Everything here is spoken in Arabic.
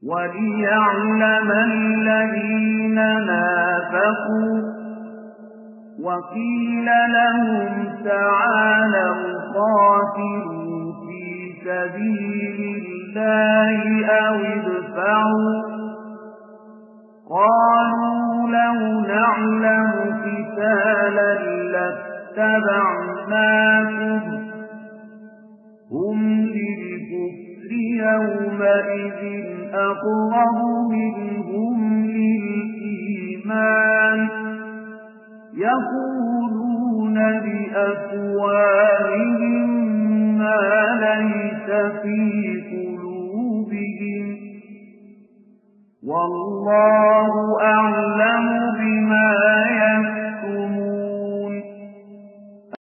وليعلم الذين نافقوا وقيل لهم تعالوا قاتلوا في سبيل الله أو ادفعوا قالوا لو نعلم قتالا لاتبعناكم هم للكفر يومئذ أقرب منهم للإيمان يقولون بأفواههم ما ليس في